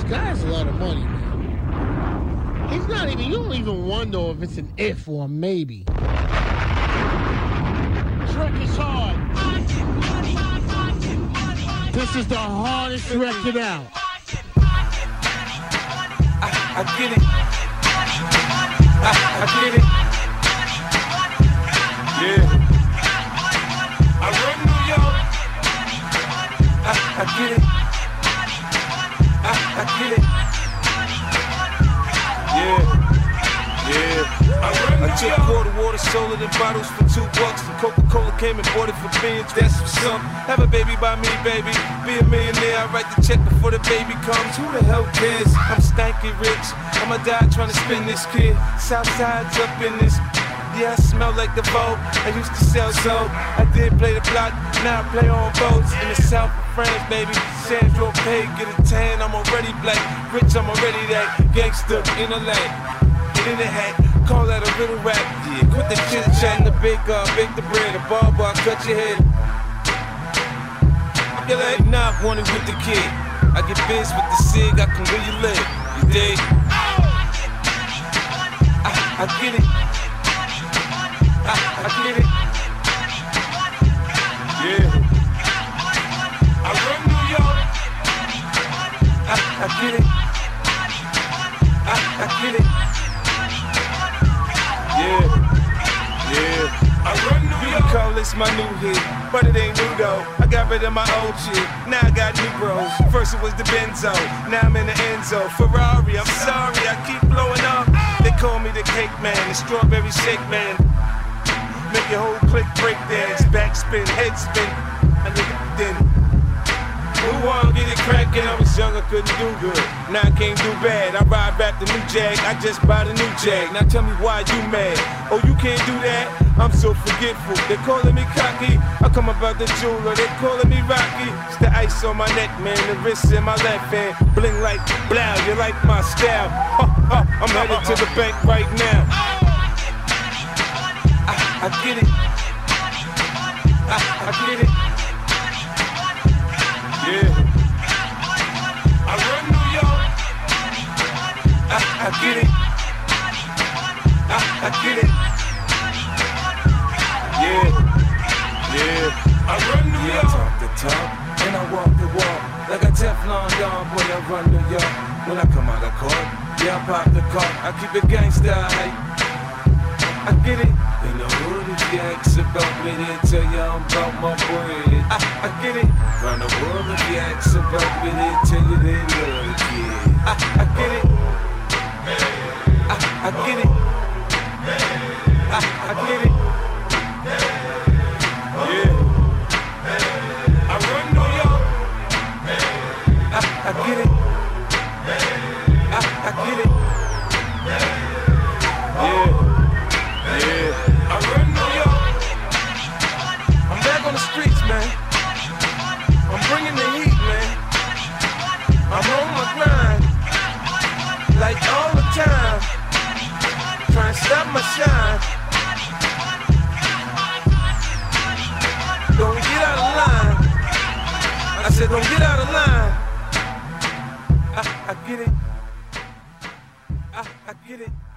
Sky has a lot of money, man. It's not even, you don't even wonder if it's an if or a maybe. Trek is hard. This is the hardest record out. I get it. I get it. Yeah. I run New York. I get it. I get it. Yeah. I took quarter water, sold it in bottles for $2. And Coca-Cola came and bought it for beans. That's some. Have a baby by me, baby. Be a millionaire. I write the check before the baby comes. Who the hell cares? I'm stanky rich. I'ma die trying to spin this kid. Southside's up in this. Yeah, I smell like the Vogue. I used to sell soap. I did play the block. Now I play on boats in the south of France, baby. Sandro Pay, get a tan. I'm already black. Rich, I'm already that. Gangster in a lane. In the hat. Call that a little rap, yeah. Quit the chit chat, the bake the bread, the barber, cut your head. You're like, nah, I want it with the kid. I get biz with the cig, I can where you live. You dig? I get it. I get it. Yeah. I run New York. I get it. I get it. Yeah, I run New York. You can call this my new hit, but it ain't new though. I got rid of my old shit, now I got new bros. First it was the Benzo, now I'm in the Enzo. Ferrari, I'm sorry, I keep blowing up. They call me the cake man, the strawberry shake man. Make your whole clique break dance, backspin, head spin. I nigga then. Who wanna get it crackin'? I was young, I couldn't do good. Now I can't do bad. I ride back the new Jag, I just bought a new Jag. Now tell me why you mad? Oh, you can't do that? I'm so forgetful. They calling me cocky. I come about the jeweler, they calling me Rocky. It's the ice on my neck, man, the wrist in my left hand. Bling like blow, you like my style. I'm headed to the bank right now. I get it. I get it. Yeah. I run New York. I get it. I get it. Yeah. I run New York. I talk the talk and I walk the walk. Like a Teflon Don, boy, I run New York. When I come out of court, yeah, I pop the car. I keep it gangsta hype. I get it. In the hood, if you ask about me, they tell you I'm about my bread. I get it. Round the world, if you ask about me, they tell you they love the kid. I get it. I get it. I get it. Yeah. I run New York. I get it. I get it. Yeah. I run New York. I'm back on the streets, man. I'm bringing the heat, man. I'm on my grind, like all the time. Trying to stop my shine. Don't get out of line. I said, don't get out of line. I get it. I get it.